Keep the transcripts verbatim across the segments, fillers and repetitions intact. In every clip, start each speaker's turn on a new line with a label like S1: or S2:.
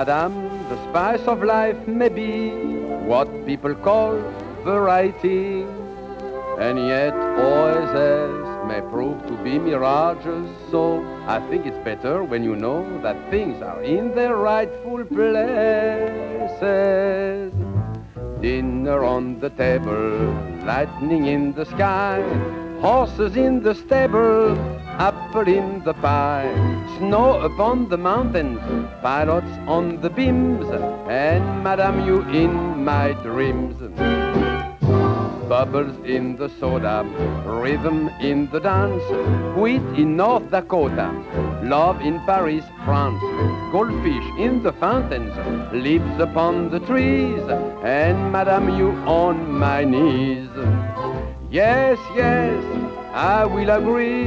S1: Madame, the spice of life may be what people call variety, and yet oases may prove to be mirages. So I think it's better when you know that things are in their rightful places. Dinner on the table, lightning in the sky, horses in the stable, apple in the pie, snow upon the mountains, pilots on the beams, and Madame, you in my dreams. Bubbles in the soda, rhythm in the dance, wheat in North Dakota, love in Paris, France, goldfish in the fountains, leaves upon the trees, and Madame, you on my knees. Yes, yes, I will agree,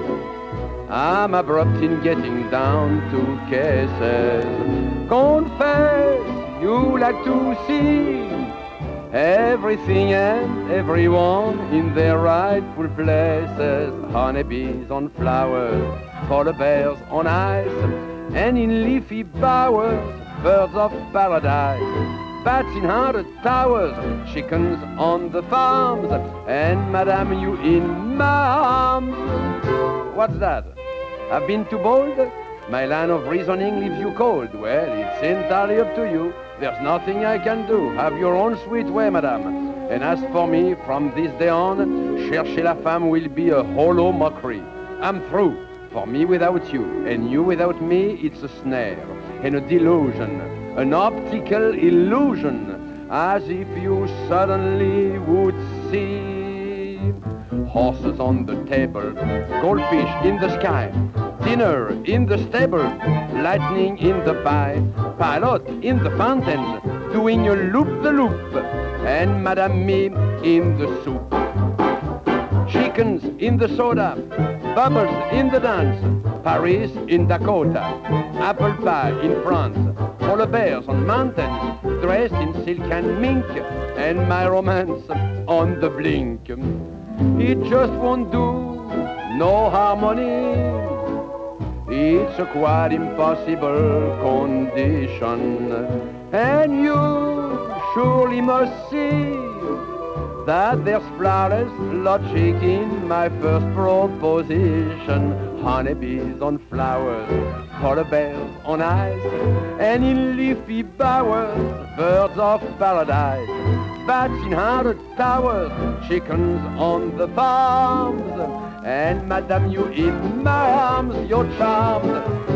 S1: I'm abrupt in getting down to cases. Confess, you like to see everything and everyone in their rightful places. Honeybees on flowers, polar bears on ice, and in leafy bowers, birds of paradise. Bats in haunted towers, chickens on the farms, and Madame, you in my arms. What's that? I've been too bold? My line of reasoning leaves you cold. Well, it's entirely up to you. There's nothing I can do. Have your own sweet way, Madame. And as for me, from this day on, chercher la femme will be a hollow mockery. I'm through. For me without you, and you without me, it's a snare and a delusion, an optical illusion, as if you suddenly would see horses on the table, goldfish in the sky, dinner in the stable, lightning in the pie, pilot in the fountain, doing a loop-the-loop, and Madame me in the soup. Chickens in the soda, bubbles in the dance, Paris in Dakota, apple pie in France, polar bears on mountains, dressed in silk and mink, and my romance on the blink. It just won't do, no harmony. It's a quite impossible condition, and you surely must see that there's flawless logic in my first proposition. Honeybees on flowers, polar bears on ice, and in leafy bowers, birds of paradise. Bats in haunted towers, chickens on the farms, and Madame, you in my arms, your charms